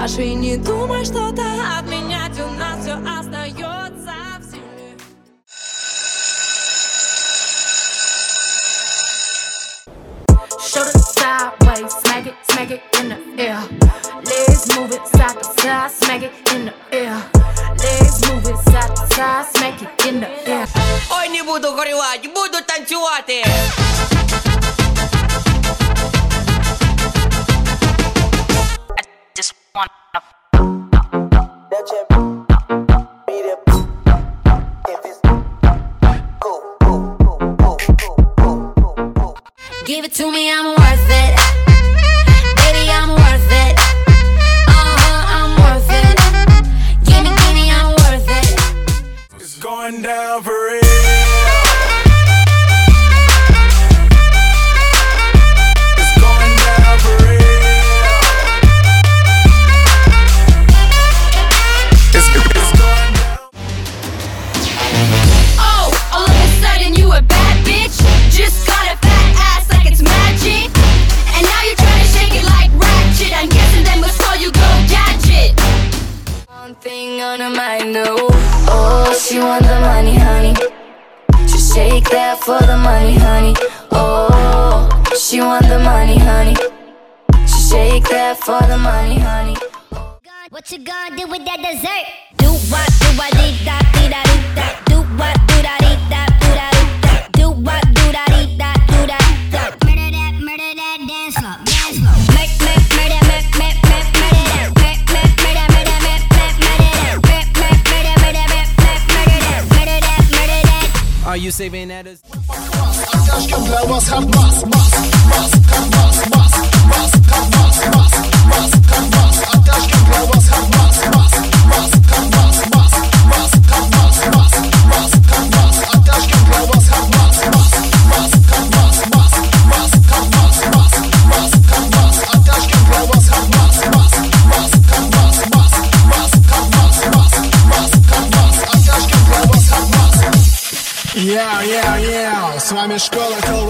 дашь и не думай что-то отменять, у нас все остается в силе. Shoulder sideways, smack it in the air. Legs move it side to side, smack it in the air. Legs move it side to side, smack it in the air. Ой, не буду горювати, буду танцювати. Just wanna give it to me, I'm worth it. Baby, I'm worth it. I'm worth it. Gimme, I'm worth it. It's going down for real. It's going down for real. It's going down. Oh, all of a sudden you a bad bitch. Just got a fat ass like it's magic. And now you're trying to shake it like ratchet. I'm guessing that must call you go gadget. One thing on her mind, no. Oh, she want the money, honey. Just shake that for the money, honey. Oh, she want the money, honey. Just shake that for the money, honey. What you gonna do with that dessert? Do what, dee da, dee da, dee da. Do what, do da, dee da, do da, dee da. Do what, do da, dee da, do da, dee da. Murder that, dance floor, dance floor. Murder that, Are you saving that as Yeah, с вами школа